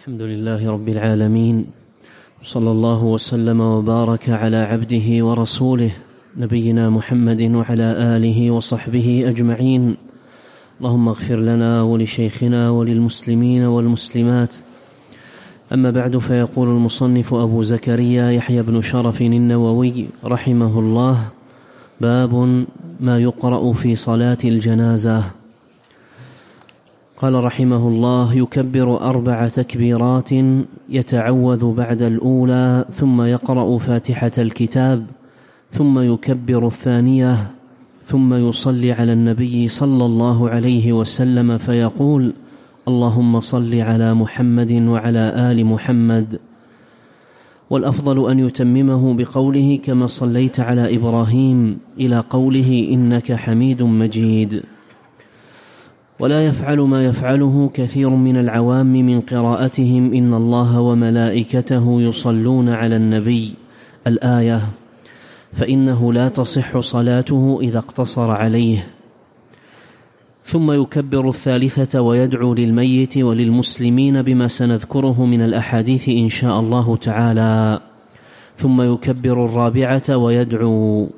الحمد لله رب العالمين، صلى الله وسلم وبارك على عبده ورسوله نبينا محمد وعلى آله وصحبه أجمعين. اللهم اغفر لنا ولشيخنا وللمسلمين والمسلمات. أما بعد، فيقول المصنف أبو زكريا يحيى بن شرف النووي رحمه الله: باب ما يقرأ في صلاة الجنازة. قال رحمه الله: يكبر 4 تكبيرات، يتعوذ بعد الأولى، ثم يقرأ فاتحة الكتاب، ثم يكبر 2، ثم يصلي على النبي صلى الله عليه وسلم فيقول: اللهم صل على محمد وعلى آل محمد. والأفضل أن يتممه بقوله: كما صليت على إبراهيم، إلى قوله: إنك حميد مجيد. ولا يفعل ما يفعله كثير من العوام من قراءتهم: إن الله وملائكته يصلون على النبي، الآية، فإنه لا تصح صلاته إذا اقتصر عليه. ثم يكبر 3 ويدعو للميت وللمسلمين بما سنذكره من الأحاديث إن شاء الله تعالى. ثم يكبر 4 ويدعو.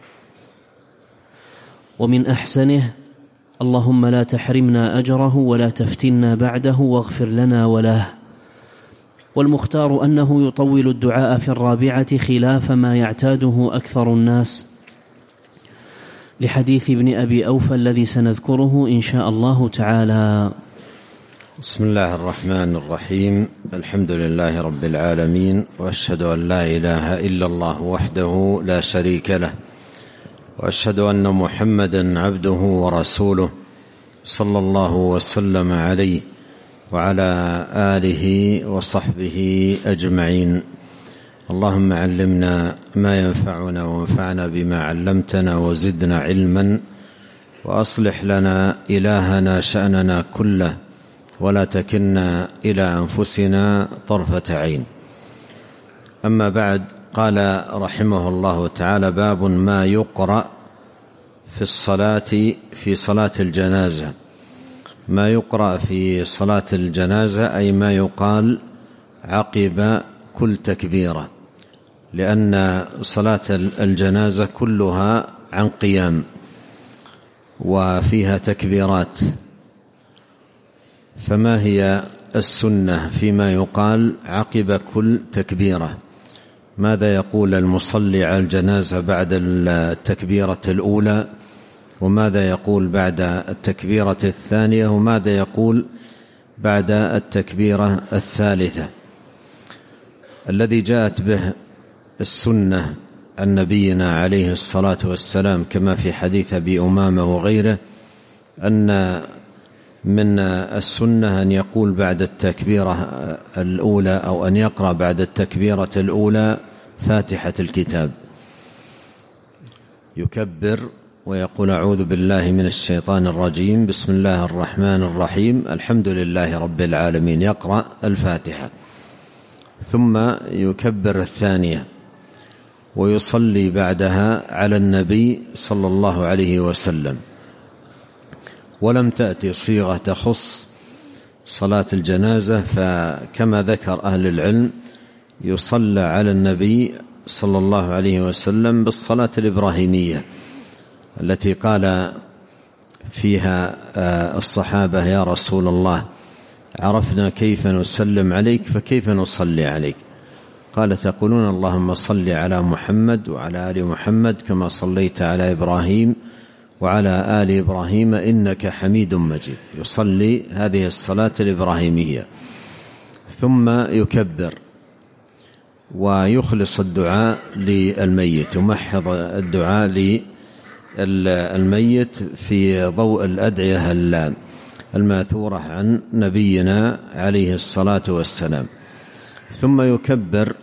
ومن أحسنه: اللهم لا تحرمنا أجره ولا تفتنا بعده واغفر لنا وله. والمختار أنه يطول الدعاء في 4 خلاف ما يعتاده أكثر الناس، لحديث ابن أبي أوفى الذي سنذكره إن شاء الله تعالى. بسم الله الرحمن الرحيم. الحمد لله رب العالمين، وأشهد أن لا إله إلا الله وحده لا شريك له، وأشهد أن محمدا عبده ورسوله، صلى الله وسلم عليه وعلى آله وصحبه أجمعين. اللهم علمنا ما ينفعنا وانفعنا بما علمتنا وزدنا علما، وأصلح لنا إلهنا شأننا كله، ولا تكلنا إلى أنفسنا طرفة عين. أما بعد، قال رحمه الله تعالى: باب ما يقرأ في صلاة الجنازة. ما يقرأ في صلاة الجنازة أي ما يقال عقب كل تكبيرة، لأن صلاة الجنازة كلها عن قيام وفيها تكبيرات. فما هي السنة فيما يقال عقب كل تكبيرة؟ ماذا يقول المصلي على الجنازة بعد التكبيرة الأولى، وماذا يقول بعد التكبيرة الثانية، وماذا يقول بعد التكبيرة الثالثة؟ الذي جاءت به السنة عن نبينا عليه الصلاة والسلام كما في حديث أبي أمامة وغيره، أن من السنة أن يقول بعد التكبيرة الأولى، أو أن يقرأ بعد التكبيرة الأولى فاتحة الكتاب، يكبر ويقول: أعوذ بالله من الشيطان الرجيم، بسم الله الرحمن الرحيم، الحمد لله رب العالمين، يقرأ الفاتحة، ثم يكبر 2 ويصلي بعدها على النبي صلى الله عليه وسلم. ولم تأتي صيغة تخص صلاة الجنازة، فكما ذكر أهل العلم يصلى على النبي صلى الله عليه وسلم بالصلاة الإبراهيمية التي قال فيها الصحابة: يا رسول الله، عرفنا كيف نسلم عليك، فكيف نصلي عليك؟ قال: تقولون اللهم صل على محمد وعلى آل محمد كما صليت على إبراهيم وعلى آل إبراهيم إنك حميد مجيد. يصلي هذه الصلاة الإبراهيمية، ثم يكبر ويخلص الدعاء للميت، يمحض الدعاء للميت في ضوء الأدعية الماثورة عن نبينا عليه الصلاة والسلام. ثم يكبر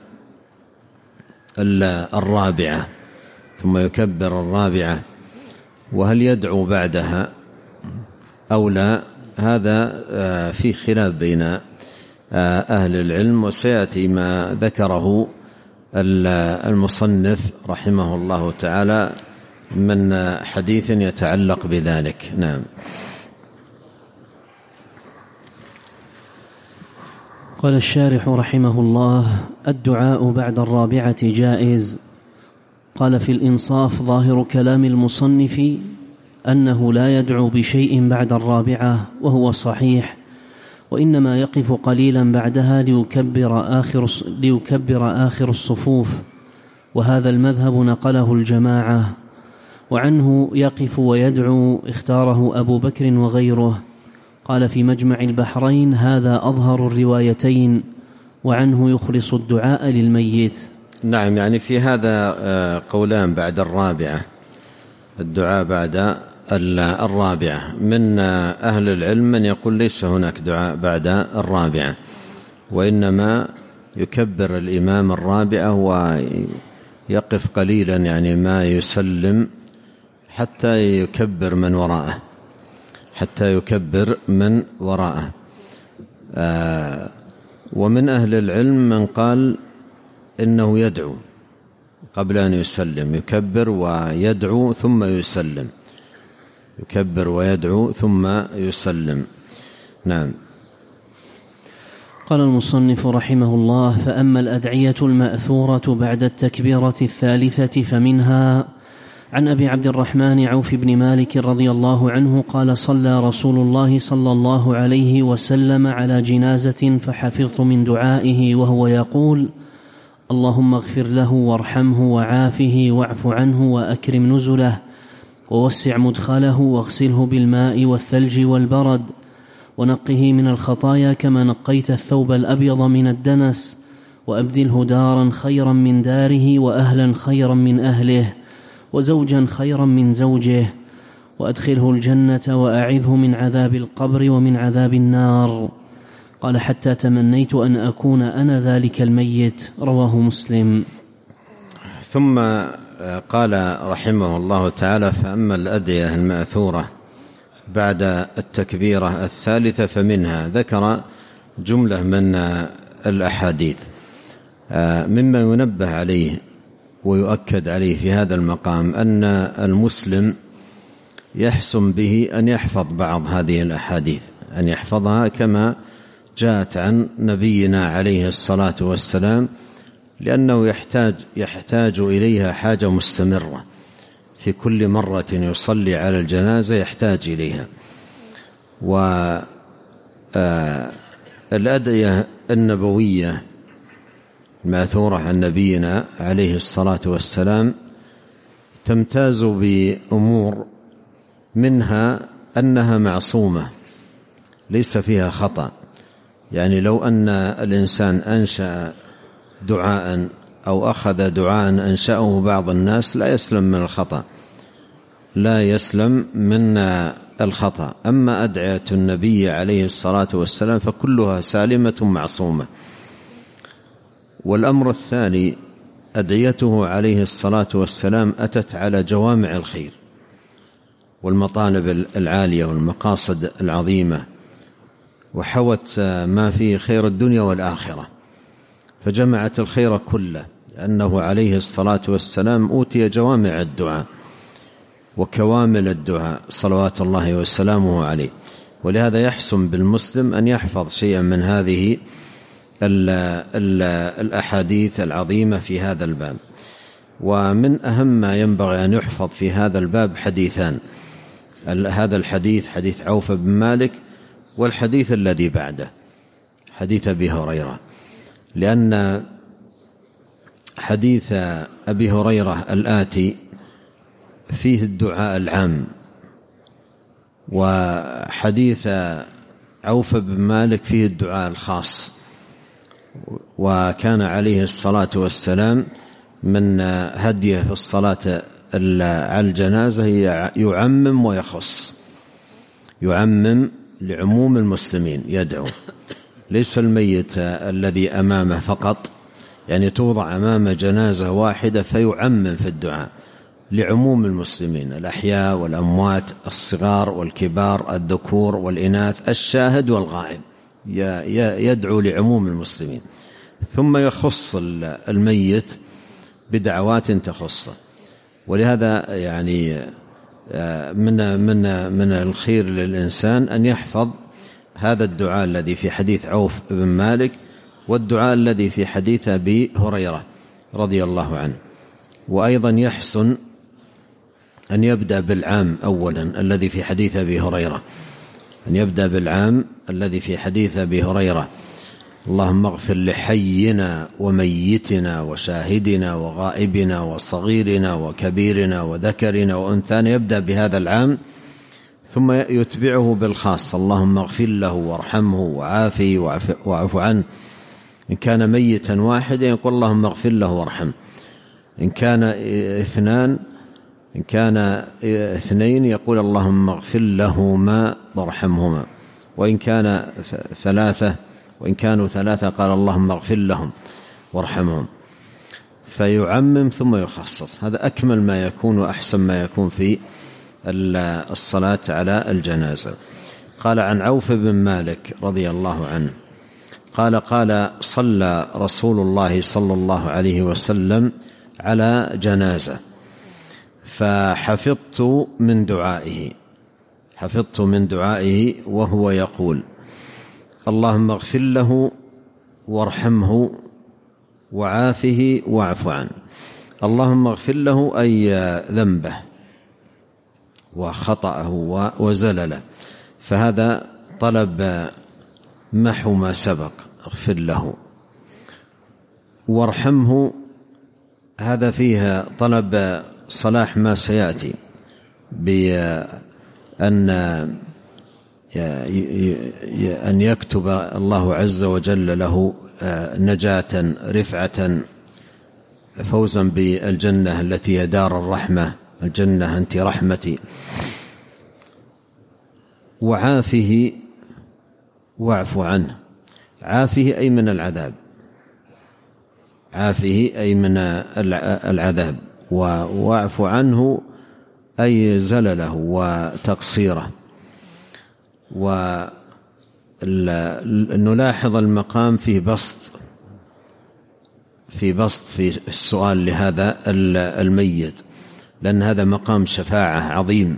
4، ثم يكبر 4. وهل يدعو بعدها أو لا؟ هذا في خلاف بين أهل العلم، وسيأتي ما ذكره المصنف رحمه الله تعالى من حديث يتعلق بذلك. نعم. قال الشارح رحمه الله: الدعاء بعد الرابعة جائز. قال في الإنصاف: ظاهر كلام المصنف أنه لا يدعو بشيء بعد الرابعة، وهو صحيح، وإنما يقف قليلا بعدها ليكبر آخر الصفوف، وهذا المذهب نقله الجماعة. وعنه يقف ويدعو اختاره أبو بكر وغيره. قال في مجمع البحرين: هذا أظهر الروايتين، وعنه يخلص الدعاء للميت. نعم، يعني في هذا قولان بعد الرابعة، الدعاء بعد الرابعة. من أهل العلم من يقول ليس هناك دعاء بعد الرابعة، وإنما يكبر الإمام الرابعة ويقف قليلا، يعني ما يسلم حتى يكبر من وراءه. ومن أهل العلم من قال إنه يدعو قبل أن يسلم، يكبر ويدعو ثم يسلم، يكبر ويدعو ثم يسلم. نعم. قال المصنف رحمه الله: فأما الأدعية المأثورة بعد التكبيرة الثالثة فمنها: عن أبي عبد الرحمن عوف بن مالك رضي الله عنه قال: صلى رسول الله صلى الله عليه وسلم على جنازة فحفظت من دعائه وهو يقول: اللهم اغفر له وارحمه وعافه واعف عنه وأكرم نزله ووسع مدخله واغسله بالماء والثلج والبرد ونقه من الخطايا كما نقيت الثوب الأبيض من الدنس، وأبدله دارا خيرا من داره وأهلا خيرا من أهله وزوجا خيرا من زوجه، وأدخله الجنة وأعذه من عذاب القبر ومن عذاب النار. قال: حتى تمنيت أن أكون أنا ذلك الميت. رواه مسلم. ثم قال رحمه الله تعالى: فأما الأدعية المأثورة بعد التكبيرة الثالثة فمنها. ذكر جملة من الأحاديث. مما ينبه عليه ويؤكد عليه في هذا المقام أن المسلم يحسن به أن يحفظ بعض هذه الأحاديث، أن يحفظها كما جاءت عن نبينا عليه الصلاة والسلام، لأنه يحتاج إليها حاجة مستمرة. في كل مرة يصلي على الجنازة يحتاج إليها. والأدعية النبوية المأثورة عن نبينا عليه الصلاة والسلام تمتاز بأمور، منها أنها معصومة ليس فيها خطأ. يعني لو أن الإنسان أنشأ دعاء أو أخذ دعاء أنشأه بعض الناس لا يسلم من الخطأ. أما أدعية النبي عليه الصلاة والسلام فكلها سالمة معصومة. والأمر الثاني: أدعيته عليه الصلاة والسلام أتت على جوامع الخير والمطالب العالية والمقاصد العظيمة، وحوت ما فيه خير الدنيا والآخرة، فجمعت الخير كله، لأنه عليه الصلاة والسلام أوتي جوامع الدعاء وكوامل الدعاء صلوات الله وسلامه عليه. ولهذا يحسن بالمسلم أن يحفظ شيئا من هذه الأحاديث العظيمة في هذا الباب. ومن أهم ما ينبغي أن يحفظ في هذا الباب حديثان: هذا الحديث حديث عوف بن مالك، والحديث الذي بعده حديث أبي هريرة، لأن حديث أبي هريرة الآتي فيه الدعاء العام، وحديث عوف بن مالك فيه الدعاء الخاص. وكان عليه الصلاة والسلام من هديه في الصلاة على الجنازة يعمم ويخص، يعمم لعموم المسلمين، يدعو ليس الميت الذي أمامه فقط، يعني توضع أمام جنازة واحدة فيعمم في الدعاء لعموم المسلمين، الأحياء والأموات، الصغار والكبار، الذكور والإناث، الشاهد والغائب، يدعو لعموم المسلمين. ثم يخص الميت بدعوات تخصه. ولهذا يعني من الخير للإنسان أن يحفظ هذا الدعاء الذي في حديث عوف بن مالك، والدعاء الذي في حديث أبي هريرة رضي الله عنه. وأيضا يحسن أن يبدأ بالعام أولا الذي في حديث أبي هريرة، أن يبدأ بالعام الذي في حديث أبي هريرة: اللهم اغفر لحينا وميتنا وشاهدنا وغائبنا وصغيرنا وكبيرنا وذكرنا وأنثانا. يبدأ بهذا العام ثم يتبعه بالخاص: اللهم اغفر له وارحمه وعافه واعف عنه. إن كان ميتا واحدا يقول اللهم اغفر له وارحمه. إن كان اثنين يقول اللهم اغفر لهما وارحمهما. وإن كانوا ثلاثة قال اللهم اغفر لهم وارحمهم. فيعمم ثم يخصص. هذا أكمل ما يكون وأحسن ما يكون في الصلاة على الجنازة. قال عن عوف بن مالك رضي الله عنه قال صلى رسول الله صلى الله عليه وسلم على جنازة فحفظت من دعائه وهو يقول: اللهم اغفر له وارحمه وعافه واعف عنه. اللهم اغفر له أي ذنبه وخطأه وزلله، فهذا طلب محو ما سبق، اغفر له. وارحمه هذا فيها طلب صلاح ما سيأتي، بأن يكتب الله عز وجل له نجاة رفعة فوزا بالجنة التي هي دار الرحمة، الجنة أنت رحمتي. وعافه واعف عنه. عافه أي من العذاب، عافه أي من العذاب، واعف عنه أي زلله وتقصيره. ونلاحظ المقام فيه بسط في السؤال لهذا الميت، لأن هذا مقام شفاعة عظيم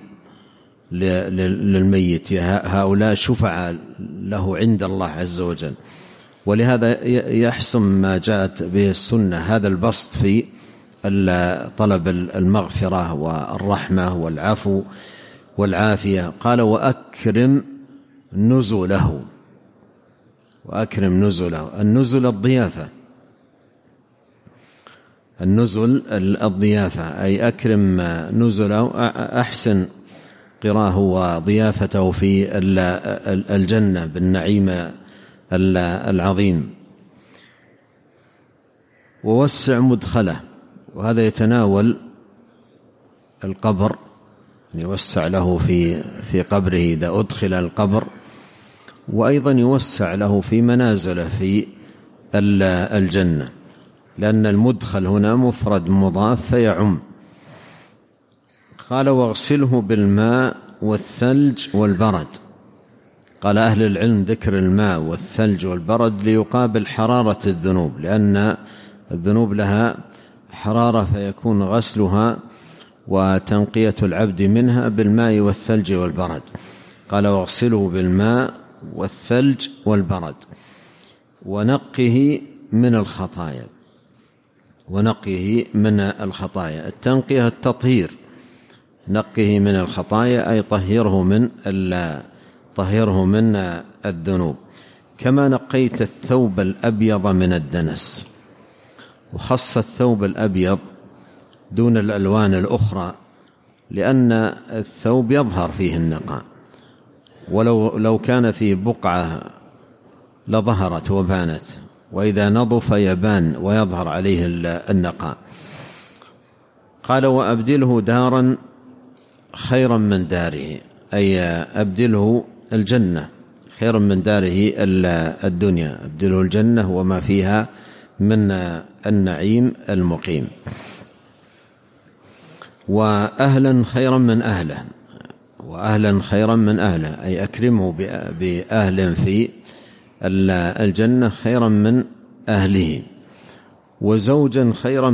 للميت. هؤلاء شفعاء له عند الله عز وجل، ولهذا يحسن ما جاءت به السنة هذا البسط في طلب المغفرة والرحمة والعفو والعافية. قال: وأكرم نزله. النزل الضيافة، أي أكرم نزله، أحسن قراه وضيافته في الجنة بالنعيم العظيم. ووسع مدخله، وهذا يتناول القبر، يوسع له في قبره إذا أدخل القبر، وأيضا يوسع له في منازله في الجنة، لأن المدخل هنا مفرد مضاف فيعم. قال: واغسله بالماء والثلج والبرد. قال أهل العلم ذكر الماء والثلج والبرد ليقابل حرارة الذنوب، لأن الذنوب لها حرارة، فيكون غسلها وتنقية العبد منها بالماء والثلج والبرد. قال: واغسله بالماء والثلج والبرد ونقه من الخطايا. التنقية التطهير، نقه من الخطايا أي طهره من الذنوب. كما نقيت الثوب الأبيض من الدنس. وخص الثوب الأبيض دون الألوان الأخرى، لأن الثوب يظهر فيه النقاء، ولو كان في بقعة لظهرت وبانت، وإذا نظف يبان ويظهر عليه النقاء. قال: وأبدله دارا خيرا من داره، أي أبدله الجنة خيرا من داره الدنيا، أبدله الجنة وما فيها من النعيم المقيم. وأهلا خيرا من أهله، أي أكرمه بأهل في الجنة خيرا من أهله. وزوجا خيرا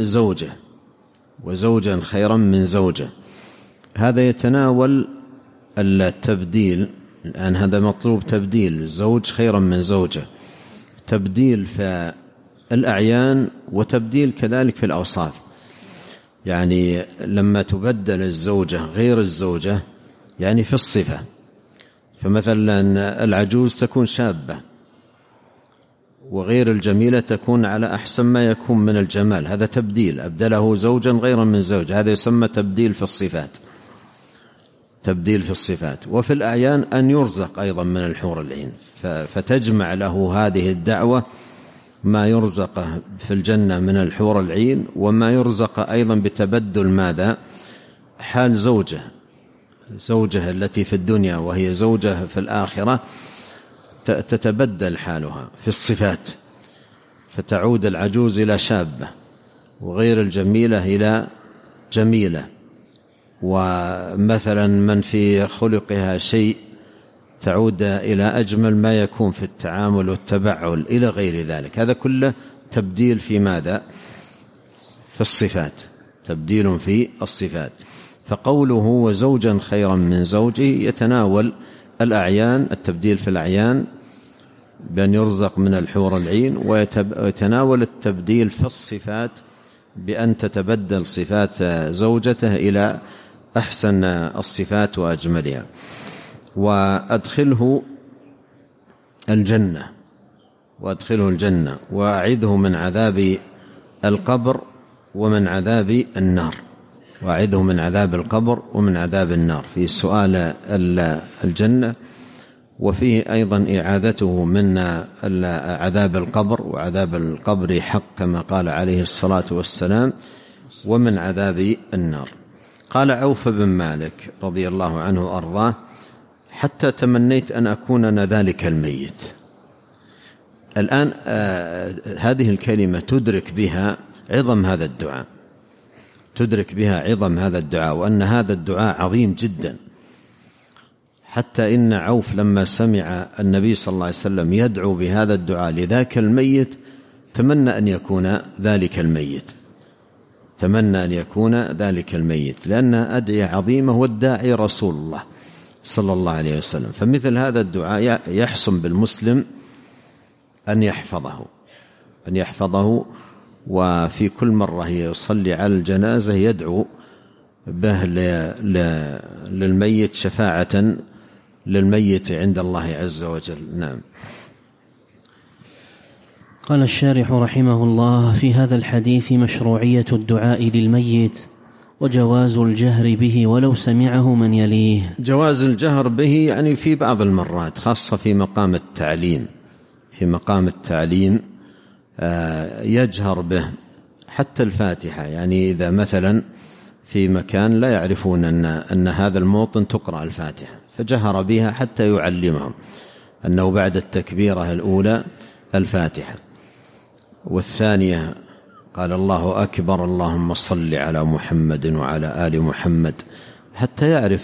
من زوجه. هذا يتناول التبديل، الآن هذا مطلوب تبديل، زوج خيرا من زوجه. تبديل في الأعيان وتبديل كذلك في الأوصاف. يعني لما تبدل الزوجة غير الزوجة يعني في الصفة، فمثلا العجوز تكون شابة وغير الجميلة تكون على أحسن ما يكون من الجمال، هذا تبديل، أبدله زوجا غير من زوج، هذا يسمى تبديل في الصفات، تبديل في الصفات. وفي الأعيان أن يرزق أيضا من الحور العين، فتجمع له هذه الدعوة ما يرزق في الجنة من الحور العين، وما يرزق أيضا بتبدل ماذا؟ حال زوجة التي في الدنيا وهي زوجة في الآخرة تتبدل حالها في الصفات، فتعود العجوز إلى شابة وغير الجميلة إلى جميلة، ومثلا من في خلقها شيء تعود إلى أجمل ما يكون في التعامل والتبعل إلى غير ذلك. هذا كله تبديل في ماذا؟ في الصفات، تبديل في الصفات. فقوله وزوجا خيرا من زوجه يتناول الأعيان، التبديل في الأعيان بأن يرزق من الحور العين، ويتناول التبديل في الصفات بأن تتبدل صفات زوجته إلى أحسن الصفات وأجملها. وأدخله الجنة وأعذه من عذاب القبر ومن عذاب النار، وأعذه من عذاب القبر ومن عذاب النار في سؤال الجنة، وفيه أيضا إعاذته من عذاب القبر، وعذاب القبر حق كما قال عليه الصلاة والسلام، ومن عذاب النار. قال عوف بن مالك رضي الله عنه وأرضاه حتى تمنيت أن أكون أنا ذلك الميت. الآن هذه الكلمة تدرك بها عظم هذا الدعاء، تدرك بها عظم هذا الدعاء، وأن هذا الدعاء عظيم جدا، حتى إن عوف لما سمع النبي صلى الله عليه وسلم يدعو بهذا الدعاء لذاك الميت تمنى أن يكون ذلك الميت، تمنى أن يكون ذلك الميت، لأن أدعية عظيمة والداعي رسول الله صلى الله عليه وسلم. فمثل هذا الدعاء يحسن بالمسلم أن يحفظه، وفي كل مرة يصلي على الجنازة يدعو به للميت شفاعة للميت عند الله عز وجل. نعم. قال الشارح رحمه الله: في هذا الحديث مشروعية الدعاء للميت وجواز الجهر به ولو سمعه من يليه. جواز الجهر به يعني في بعض المرات، خاصة في مقام التعليم يجهر به، حتى الفاتحة، يعني إذا مثلا في مكان لا يعرفون أن هذا الموطن تقرأ الفاتحة فجهر بها حتى يعلمهم أنه بعد التكبيرة الأولى الفاتحة، والثانية قال الله أكبر اللهم صل على محمد وعلى آل محمد، حتى يعرف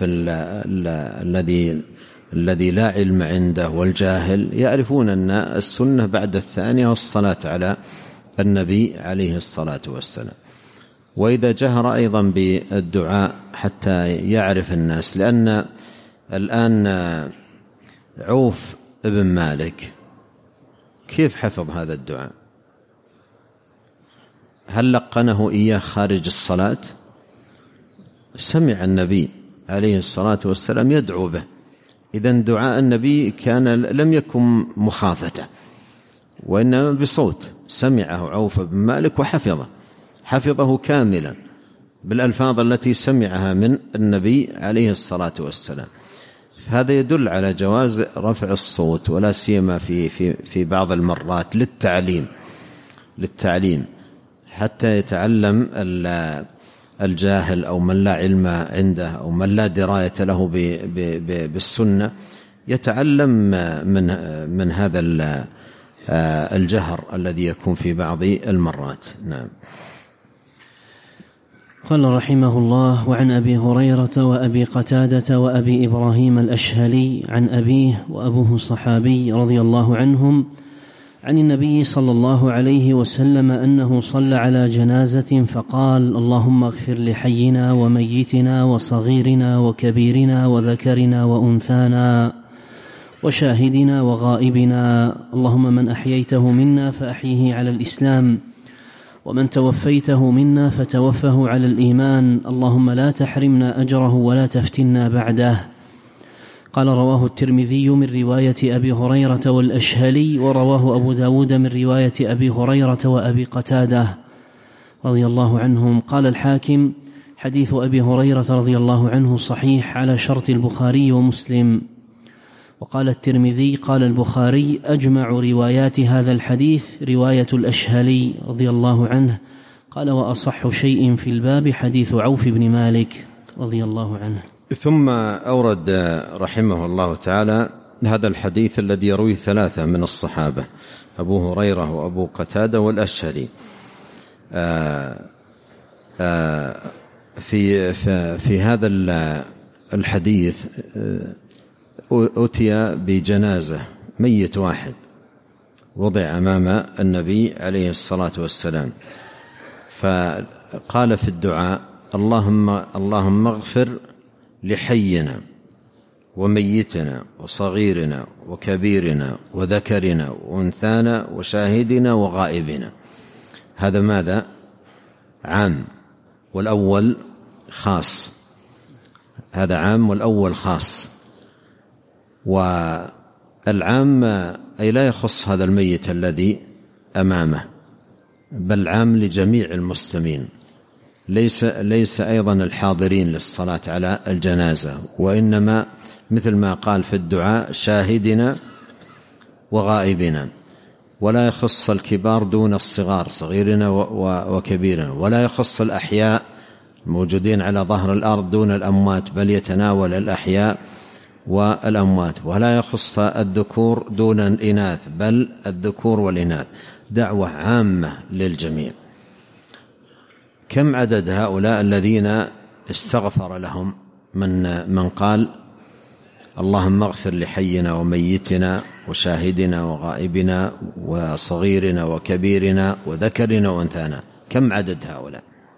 الذي لا علم عنده والجاهل يعرفون أن السنة بعد الثانية والصلاة على النبي عليه الصلاة والسلام. وإذا جهر أيضا بالدعاء حتى يعرف الناس، لأن الآن عوف ابن مالك كيف حفظ هذا الدعاء؟ هل لقنه إياه خارج الصلاة؟ سمع النبي عليه الصلاة والسلام يدعو به، إذن دعاء النبي لم يكن مخافة وإنما بصوت، سمعه عوف بن مالك وحفظه كاملا بالألفاظ التي سمعها من النبي عليه الصلاة والسلام. فهذا يدل على جواز رفع الصوت، ولا سيما في بعض المرات للتعليم حتى يتعلم الجاهل أو من لا علم عنده أو من لا دراية له بالسنة، يتعلم من هذا الجهر الذي يكون في بعض المرات. نعم. قال رحمه الله: وعن أبي هريرة وأبي قتادة وأبي إبراهيم الأشهلي عن أبيه وأبوه صحابي رضي الله عنهم عن النبي صلى الله عليه وسلم أنه صلى على جنازة فقال: اللهم اغفر لحينا وميتنا وصغيرنا وكبيرنا وذكرنا وأنثانا وشاهدنا وغائبنا. اللهم من أحييته منا فأحيه على الإسلام، ومن توفيته منا فتوفه على الإيمان. اللهم لا تحرمنا أجره ولا تفتنا بعده. قال: رواه الترمذي من رواية أبي هريرة والأشهلي، ورواه أبو داود من رواية أبي هريرة وأبي قتادة رضي الله عنهم. قال الحاكم: حديث أبي هريرة رضي الله عنه صحيح على شرط البخاري ومسلم. وقال الترمذي: قال البخاري: أجمع روايات هذا الحديث رواية الأشهلي رضي الله عنه. قال: وأصح شيء في الباب حديث عوف بن مالك رضي الله عنه. ثم أورد رحمه الله تعالى هذا الحديث الذي يروي 3 من الصحابة: أبو هريرة وأبو قتادة والأشهلي. في هذا الحديث أتي بجنازة، ميت واحد وضع أمام النبي عليه الصلاة والسلام، فقال في الدعاء: اللهم اغفر لحينا وميتنا وصغيرنا وكبيرنا وذكرنا وأنثانا وشاهدنا وغائبنا. هذا ماذا؟ عام، والأول خاص. هذا عام والأول خاص. والعام أي لا يخص هذا الميت الذي أمامه، بل عام لجميع المسلمين، ليس أيضا الحاضرين للصلاة على الجنازة، وإنما مثل ما قال في الدعاء: شاهدنا وغائبنا. ولا يخص الكبار دون الصغار، صغيرنا وكبيرنا، ولا يخص الأحياء الموجودين على ظهر الأرض دون الأموات، بل يتناول الأحياء والأموات. ولا يخص الذكور دون الإناث، بل الذكور والإناث. دعوة عامة للجميع. كم عدد هؤلاء الذين استغفر لهم من قال: اللهم اغفر لحينا وميتنا وشاهدنا وغائبنا وصغيرنا وكبيرنا وذكرنا وأنثانا؟ كم عدد هؤلاء؟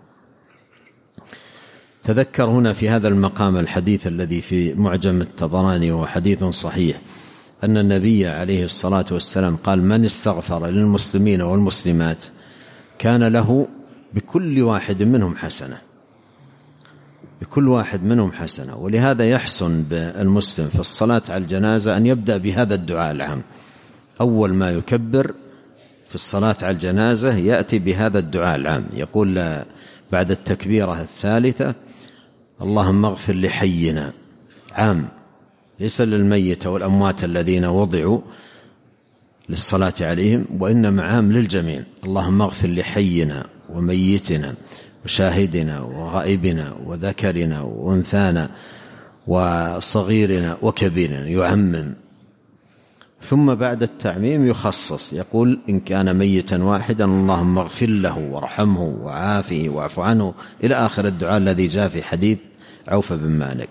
تذكر هنا في هذا المقام الحديث الذي في معجم الطبراني، وهو حديث صحيح، أن النبي عليه الصلاة والسلام قال: من استغفر للمسلمين والمسلمات كان له بكل واحد منهم حسنة، بكل واحد منهم حسنة. ولهذا يحسن بالمسلم في الصلاة على الجنازة أن يبدأ بهذا الدعاء العام. أول ما يكبر في الصلاة على الجنازة يأتي بهذا الدعاء العام، يقول بعد التكبيرة الثالثة: اللهم اغفر لحينا، عام، ليس للميت والأموات الذين وضعوا للصلاة عليهم، وإنما عام للجميع. اللهم اغفر لحينا وميتنا وشاهدنا وغائبنا وذكرنا وأنثانا وصغيرنا وكبيرنا، يعمم. ثم بعد التعميم يخصص، يقول: إن كان ميتا واحدا اللهم اغفر له وارحمه وعافه واعف عنه، إلى آخر الدعاء الذي جاء في حديث عوف بن مالك.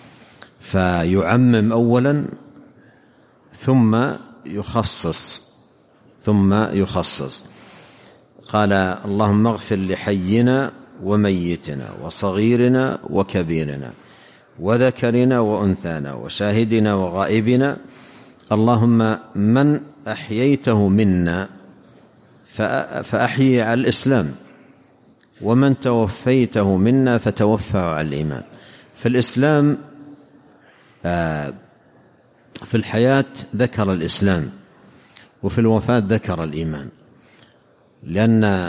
فيعمم أولا ثم يخصص. قال: اللهم اغفر لحينا وميتنا وصغيرنا وكبيرنا وذكرنا وأنثانا وشاهدنا وغائبنا. اللهم من أحييته منا فأحيي على الإسلام، ومن توفيته منا فتوفه على الإيمان. فالإسلام في الحياة ذكر الإسلام، وفي الوفاة ذكر الإيمان، لأن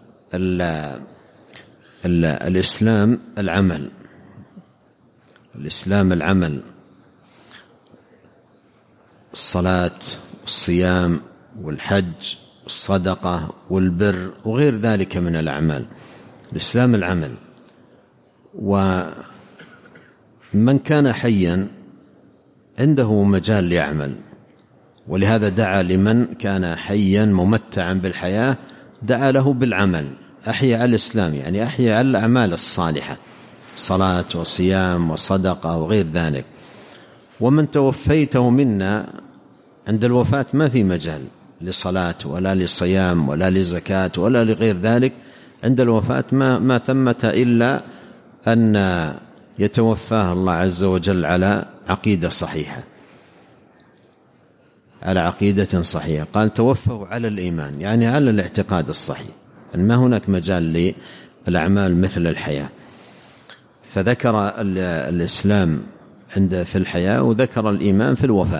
الإسلام العمل، الإسلام العمل، الصلاة والصيام والحج والصدقة والبر وغير ذلك من الأعمال. الإسلام العمل. ومن كان حيا عنده مجال ليعمل، ولهذا دعا لمن كان حيا ممتعا بالحياة، دعا له بالعمل. أحيي على الإسلام يعني أحيي على الأعمال الصالحة، صلاة وصيام وصدقة وغير ذلك. ومن توفيته منا، عند الوفاة ما في مجال لصلاة ولا لصيام ولا لزكاة ولا لغير ذلك. عند الوفاة ما ثمة إلا أن يتوفاه الله عز وجل على عقيدة صحيحة. على عقيدة صحيحة. قال توفوا على الإيمان، يعني على الاعتقاد الصحيح، ما هناك مجال للأعمال مثل الحياة. فذكر الإسلام في الحياة، وذكر الإيمان في الوفاة.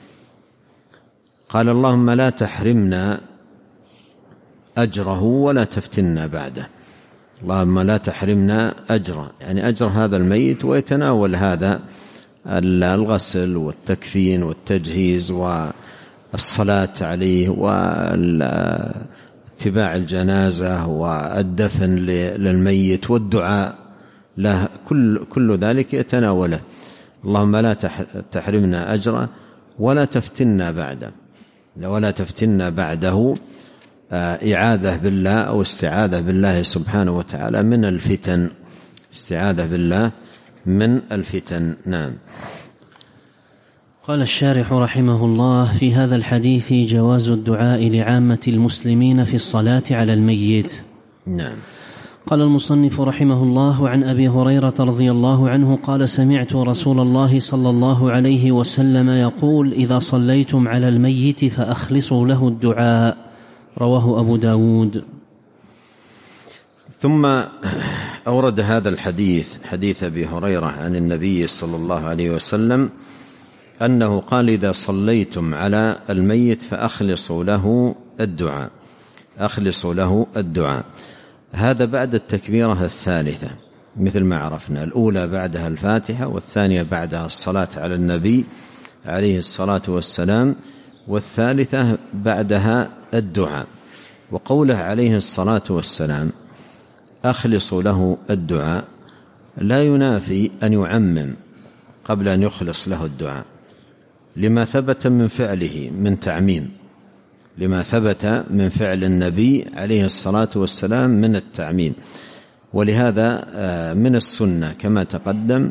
قال اللهم لا تحرمنا أجره ولا تفتنا بعده. اللهم لا تحرمنا أجره، يعني أجر هذا الميت، ويتناول هذا الغسل والتكفين والتجهيز والصلاة عليه واتباع الجنازة والدفن للميت والدعاء له، كل ذلك يتناوله. اللهم لا تحرمنا أجره ولا تفتنا بعده، ولا تفتنا بعده إعاذة بالله أو استعاذة بالله سبحانه وتعالى من الفتن، استعاذة بالله من الفتن. نعم. قال الشارح رحمه الله: في هذا الحديث جواز الدعاء لعامة المسلمين في الصلاة على الميت. نعم. قال المصنف رحمه الله: عن أبي هريرة رضي الله عنه قال: سمعت رسول الله صلى الله عليه وسلم يقول: إذا صليتم على الميت فأخلصوا له الدعاء. رواه أبو داود. ثم أورد هذا الحديث، حديث أبي هريرة عن النبي صلى الله عليه وسلم أنه قال: إذا صليتم على الميت فأخلصوا له الدعاء، أخلصوا له الدعاء. هذا بعد التكبيرة الثالثة، مثل ما عرفنا، الأولى بعدها الفاتحة، والثانية بعدها الصلاة على النبي عليه الصلاة والسلام، والثالثة بعدها الدعاء. وقوله عليه الصلاة والسلام أخلصوا له الدعاء لا ينافي أن يعمم قبل أن يخلص له الدعاء، لما ثبت من فعله من تعميم، لما ثبت من فعل النبي عليه الصلاة والسلام من التعميم. ولهذا من السنة كما تقدم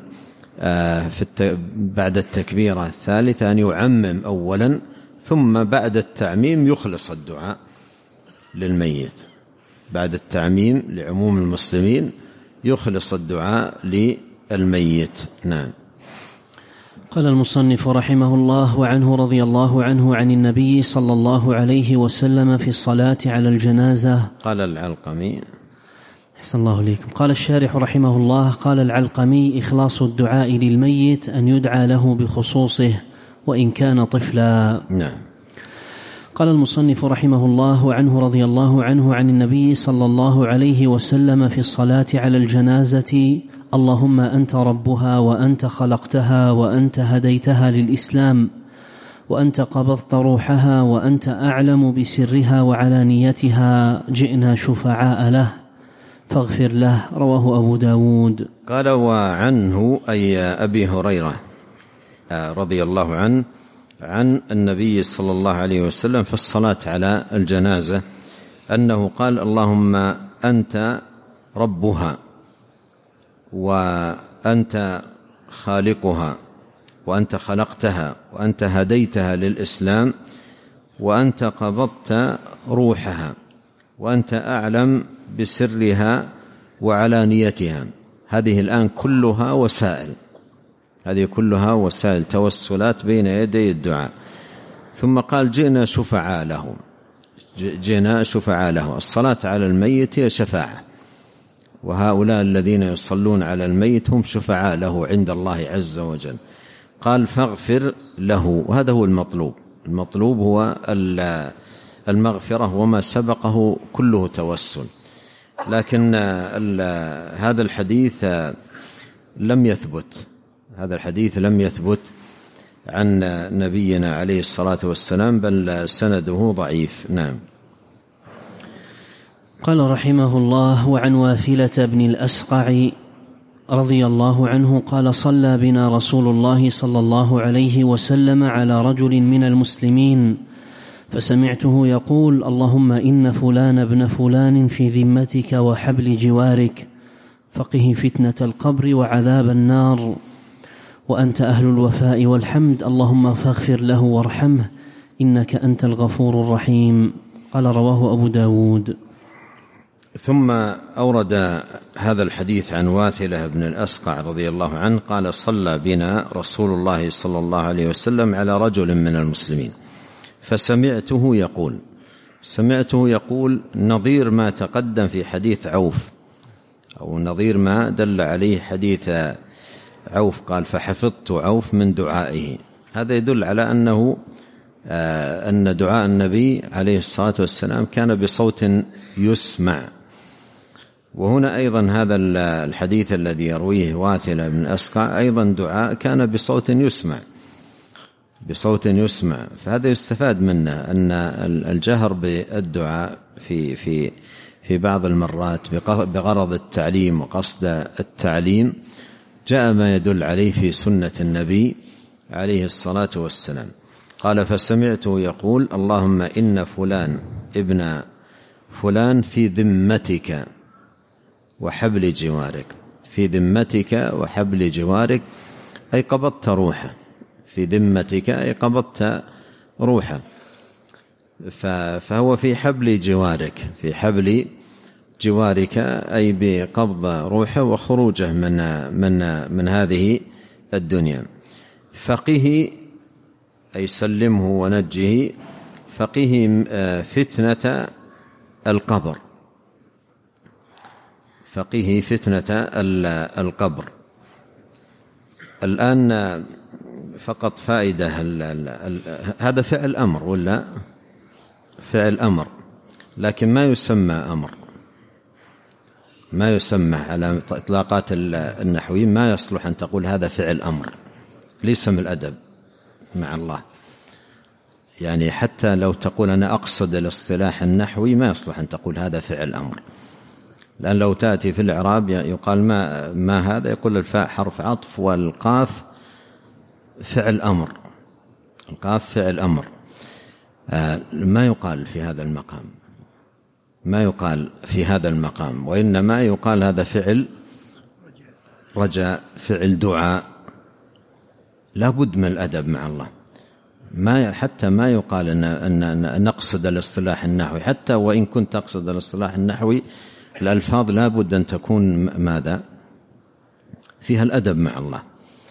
بعد التكبيرة الثالثة أن يعمم أولا، ثم بعد التعميم يخلص الدعاء للميت. بعد التعميم لعموم المسلمين يخلص الدعاء للميت. نعم. قال المصنف رحمه الله: وعنه رضي الله عنه عن النبي صلى الله عليه وسلم في الصلاة على الجنازة. قال العلقمي أحسن الله إليكم. قال الشارح رحمه الله: قال العلقمي: إخلاص الدعاء للميت أن يدعى له بخصوصه وإن كان طفلا. نعم. قال المصنف رحمه الله: وعنه رضي الله عنه عن النبي صلى الله عليه وسلم في الصلاة على الجنازة: اللهم أنت ربها وأنت خلقتها وأنت هديتها للإسلام وأنت قبضت روحها وأنت أعلم بسرها وعلانيتها، جئنا شفعاء له فاغفر له. رواه أبو داود. قال: وعنه أي أبي هريرة رضي الله عنه عن النبي صلى الله عليه وسلم في الصلاة على الجنازة أنه قال: اللهم أنت ربها وأنت خالقها وأنت خلقتها وأنت هديتها للإسلام وأنت قبضت روحها وأنت أعلم بسرها وعلانيتها. هذه الآن كلها وسائل، هذه كلها وسائل توسلات بين يدي الدعاء. ثم قال: جئنا شفعاء له، جئنا شفعاء له. الصلاة على الميت هي شفاعة، وهؤلاء الذين يصلون على الميت هم شفعاء له عند الله عز وجل. قال: فاغفر له. وهذا هو المطلوب، المطلوب هو المغفرة، وما سبقه كله توسل. لكن هذا الحديث لم يثبت، هذا الحديث لم يثبت عن نبينا عليه الصلاة والسلام، بل سنده ضعيف. نعم. قال رحمه الله: وعن واثلة بن الأسقع رضي الله عنه قال: صلى بنا رسول الله صلى الله عليه وسلم على رجل من المسلمين، فسمعته يقول: اللهم إن فلان ابن فلان في ذمتك وحبل جوارك، فقه فتنة القبر وعذاب النار، وأنت أهل الوفاء والحمد، اللهم فاغفر له وارحمه إنك أنت الغفور الرحيم. قال: رواه أبو داود. ثم أورد هذا الحديث عن واثلة بن الأسقع رضي الله عنه قال: صلى بنا رسول الله صلى الله عليه وسلم على رجل من المسلمين. فسمعته يقول نظير ما تقدم في حديث عوف، أو نظير ما دل عليه حديث عوف، قال فحفظت عوف من دعائه. هذا يدل على أن دعاء النبي عليه الصلاة والسلام كان بصوت يسمع. وهنا أيضا هذا الحديث الذي يرويه واثلة بن أسقع أيضا دعاء كان بصوت يسمع. فهذا يستفاد منه أن الجهر بالدعاء في بعض المرات بغرض التعليم وقصد التعليم جاء ما يدل عليه في سنة النبي عليه الصلاة والسلام. قال فسمعته يقول اللهم إن فلان ابن فلان في ذمتك وحبل جوارك. في ذمتك وحبل جوارك أي قبضت روحه، في ذمتك أي قبضت روحه، فهو في حبل جوارك أي بقبض روحه وخروجه من هذه الدنيا. فقه أي سلمه ونجه، فقه فتنة القبر، فقه فتنة القبر. الآن فقط فائدة، هذا فعل أمر ولا فعل أمر، لكن ما يسمى أمر، ما يسمى على إطلاقات النحويين، ما يصلح أن تقول هذا فعل أمر، ليس من الأدب مع الله. يعني حتى لو تقول أنا أقصد الاصطلاح النحوي ما يصلح أن تقول هذا فعل أمر، لأن لو تأتي في الإعراب يقال ما هذا، يقول الفاء حرف عطف والقاف فعل أمر، القاف فعل أمر. ما يقال في هذا المقام، ما يقال في هذا المقام، وإنما يقال هذا فعل رجاء، فعل دعاء. لا بد من الأدب مع الله، حتى ما يقال أن نقصد الاصطلاح النحوي، حتى وإن كنت تقصد الاصطلاح النحوي الألفاظ لا بد أن تكون ماذا فيها الأدب مع الله.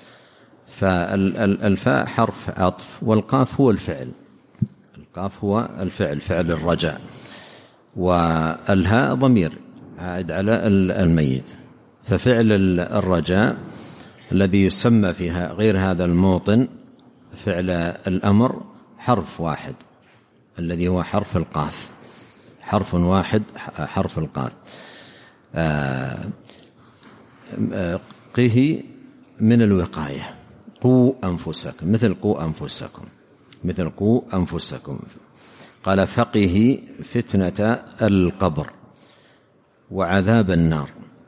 فالفاء حرف عطف والقاف هو الفعل، القاف هو الفعل، فعل الرجاء، والهاء ضمير عائد على الميت. ففعل الرجاء الذي يسمى فيها غير هذا الموطن فعل الأمر حرف واحد الذي هو حرف القاف، حرف واحد حرف القاف. قه من الوقاية، قوا أنفسكم، مثل قوا أنفسكم. قال فقه فتنة القبر وعذاب النار،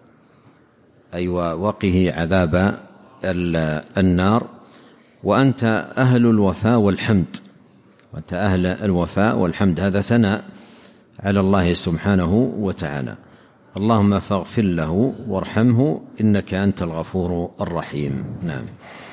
أي وقه عذاب النار. وأنت أهل الوفاء والحمد، وأنت أهل الوفاء والحمد، هذا ثناء على الله سبحانه وتعالى. اللهم فاغفر له وارحمه إنك أنت الغفور الرحيم. نعم.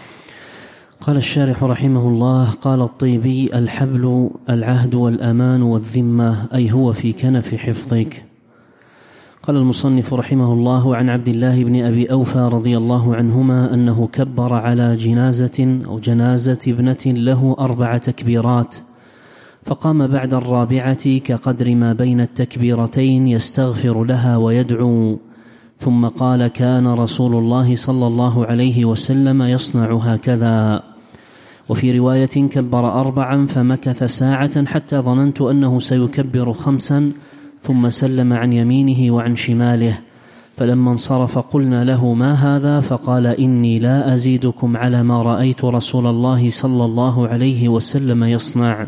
قال الشارح رحمه الله: قال الطيبي: الحبل العهد والأمان والذمة، أي هو في كنف حفظك. قال المصنف رحمه الله: عن عبد الله بن أبي أوفى رضي الله عنهما أنه كبر على جنازة ابنة له 4 تكبيرات، فقام بعد الرابعة كقدر ما بين التكبيرتين يستغفر لها ويدعو، ثم قال: كان رسول الله صلى الله عليه وسلم يصنع هكذا. وفي رواية: كبر 4 فمكث ساعة حتى ظننت أنه سيكبر 5، ثم سلم عن يمينه وعن شماله، فلما انصرف قلنا له: ما هذا؟ فقال: إني لا أزيدكم على ما رأيت رسول الله صلى الله عليه وسلم يصنع،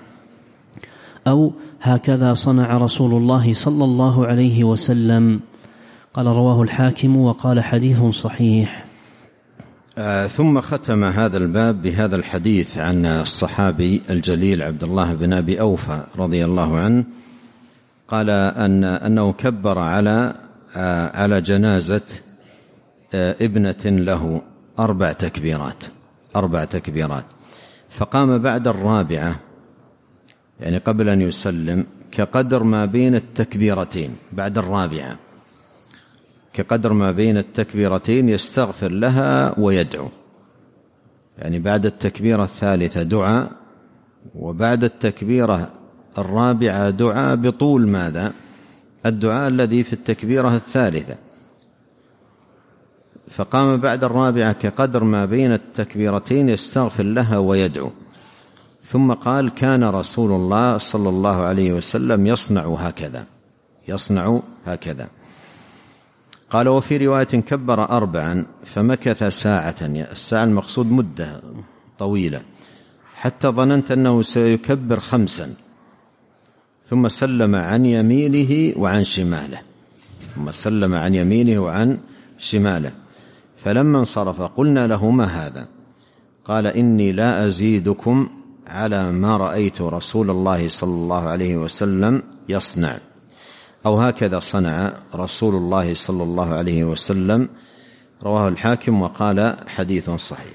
أو هكذا صنع رسول الله صلى الله عليه وسلم. قال: رواه الحاكم وقال حديث صحيح. ثم ختم هذا الباب بهذا الحديث عن الصحابي الجليل عبد الله بن أبي أوفى رضي الله عنه، قال أنه كبر على جنازة ابنة له 4 تكبيرات، فقام بعد الرابعة، يعني قبل أن يسلم، كقدر ما بين التكبيرتين، بعد الرابعة كقدر ما بين التكبيرتين يستغفر لها ويدعو، يعني بعد التكبيرة الثالثة دعاء وبعد التكبيرة الرابعة دعاء بطول ماذا؟ الدعاء الذي في التكبيرة الثالثة، فقام بعد الرابعة كقدر ما بين التكبيرتين يستغفر لها ويدعو، ثم قال: كان رسول الله صلى الله عليه وسلم يصنع هكذا. قال: وفي رواية كبر 4 فمكث ساعة، الساعة المقصود مدة طويلة، حتى ظننت أنه سيكبر 5، ثم سلم عن يمينه وعن شماله، فلما انصرف قلنا له: ما هذا؟ قال: إني لا أزيدكم على ما رأيت رسول الله صلى الله عليه وسلم يصنع، أو هكذا صنع رسول الله صلى الله عليه وسلم. رواه الحاكم وقال: حديث صحيح.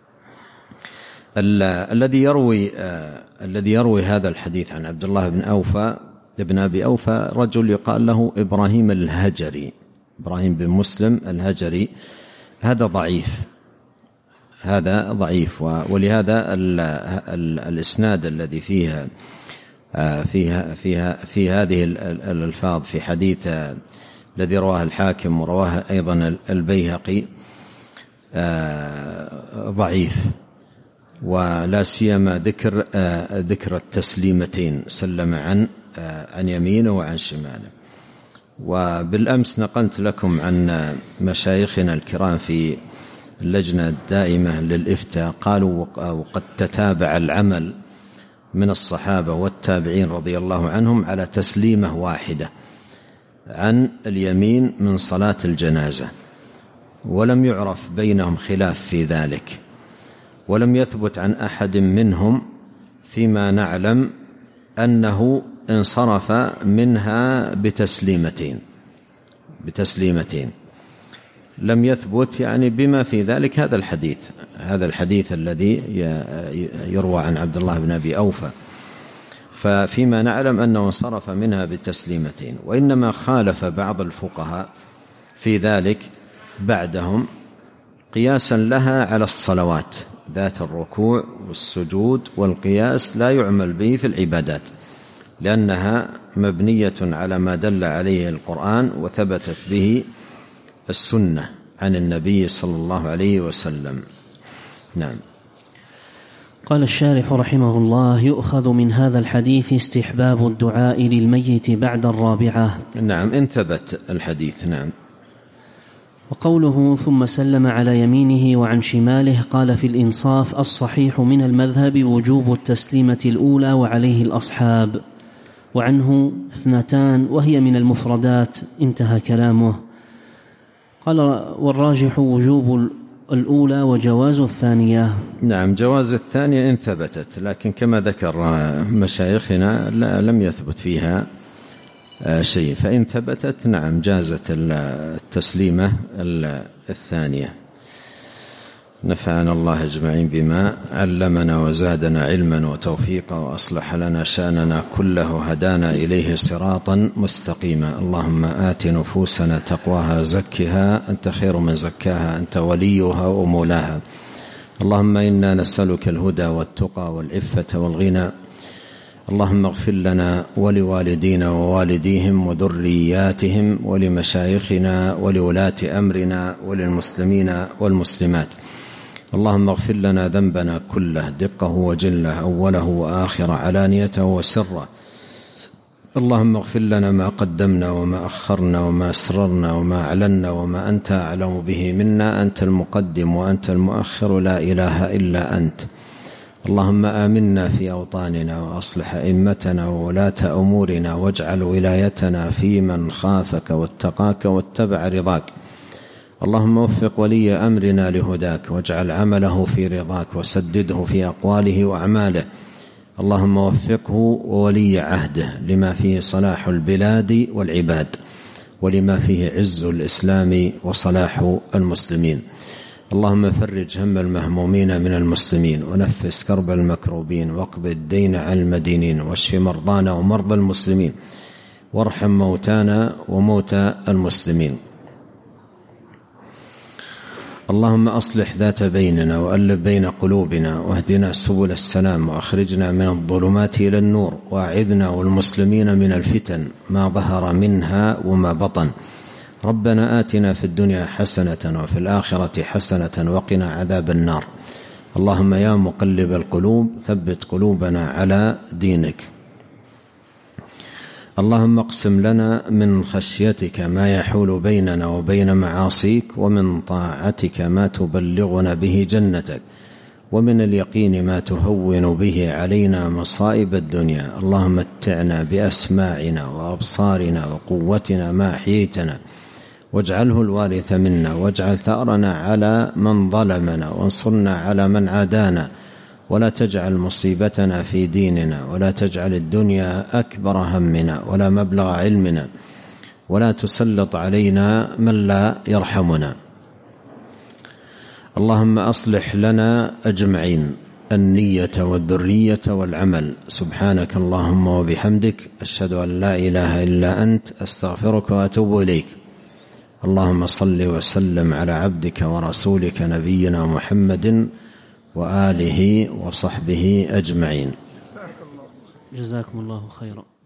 الذي يروي هذا الحديث عن عبد الله بن أبي أوفى رجل يقال له إبراهيم بن مسلم الهجري. هذا ضعيف، ولهذا الإسناد الذي في هذه الألفاظ في حديث الذي رواه الحاكم ورواه أيضا البيهقي ضعيف، ولا سيما ذكر التسليمتين، سلم عن يمينه وعن شماله. وبالأمس نقلت لكم عن مشايخنا الكرام في اللجنة الدائمة للإفتاء، قالوا: وقد تتابع العمل من الصحابة والتابعين رضي الله عنهم على تسليمة واحدة عن اليمين من صلاة الجنازة، ولم يعرف بينهم خلاف في ذلك، ولم يثبت عن أحد منهم فيما نعلم أنه انصرف منها بتسليمتين. لم يثبت يعني بما في ذلك هذا الحديث الذي يروى عن عبد الله بن أبي أوفى، ففيما نعلم أنه انصرف منها بتسليمتين، وإنما خالف بعض الفقهاء في ذلك بعدهم قياسا لها على الصلوات ذات الركوع والسجود، والقياس لا يعمل به في العبادات، لأنها مبنية على ما دل عليه القرآن وثبتت به السنة عن النبي صلى الله عليه وسلم. نعم. قال الشارح رحمه الله: يؤخذ من هذا الحديث استحباب الدعاء للميت بعد الرابعة. نعم، إن ثبت الحديث. نعم. وقوله: ثم سلم على يمينه وعن شماله، قال في الإنصاف: الصحيح من المذهب وجوب التسليمة الأولى وعليه الأصحاب، وعنه 2 وهي من المفردات. انتهى كلامه. قال: والراجح وجوب الأولى وجواز الثانية. نعم، جواز الثانية إن ثبتت، لكن كما ذكر مشايخنا لم يثبت فيها شيء، فإن ثبتت نعم جازت التسليمة الثانية. نفعنا الله أجمعين بما علمنا وزادنا علما وتوفيقا وأصلح لنا شأننا كله، هدانا إليه صراطا مستقيما. اللهم آت نفوسنا تقواها زكها أنت خير من زكاها أنت وليها ومولاها. اللهم إنا نسألك الهدى والتقى والعفة والغنى. اللهم اغفر لنا ولوالدينا ووالديهم وذرياتهم ولمشايخنا ولولاة أمرنا وللمسلمين والمسلمات. اللهم اغفر لنا ذنبنا كله دقه وجله أوله وآخر علانيته وسره. اللهم اغفر لنا ما قدمنا وما أخرنا وما أسررنا وما أعلنا وما أنت أعلم به منا. أنت المقدم وأنت المؤخر، لا إله إلا أنت. اللهم آمنا في أوطاننا وأصلح أئمتنا وولاة أمورنا، واجعل ولايتنا في من خافك واتقاك واتبع رضاك. اللهم وفق ولي أمرنا لهداك، واجعل عمله في رضاك، وسدده في أقواله وأعماله. اللهم وفقه وولي عهده لما فيه صلاح البلاد والعباد، ولما فيه عز الإسلام وصلاح المسلمين. اللهم فرج هم المهمومين من المسلمين، ونفس كرب المكروبين، واقض الدين عن المدينين، واشف مرضانا ومرضى المسلمين، وارحم موتانا وموتى المسلمين. اللهم أصلح ذات بيننا وألف بين قلوبنا واهدنا سبل السلام وأخرجنا من الظلمات إلى النور وأعذنا والمسلمين من الفتن ما ظهر منها وما بطن. ربنا آتنا في الدنيا حسنة وفي الآخرة حسنة وقنا عذاب النار. اللهم يا مقلب القلوب ثبت قلوبنا على دينك. اللهم اقسم لنا من خشيتك ما يحول بيننا وبين معاصيك، ومن طاعتك ما تبلغنا به جنتك، ومن اليقين ما تهون به علينا مصائب الدنيا. اللهم متعنا بأسماعنا وأبصارنا وقوتنا ما أحييتنا، واجعله الوارث منا، واجعل ثأرنا على من ظلمنا، وانصرنا على من عادانا، ولا تجعل مصيبتنا في ديننا، ولا تجعل الدنيا أكبر همنا ولا مبلغ علمنا، ولا تسلط علينا من لا يرحمنا. اللهم أصلح لنا أجمعين النية والذرية والعمل. سبحانك اللهم وبحمدك، أشهد أن لا إله إلا أنت، أستغفرك وأتوب إليك. اللهم صل وسلم على عبدك ورسولك نبينا محمد وآله وصحبه أجمعين. جزاكم الله خيرا.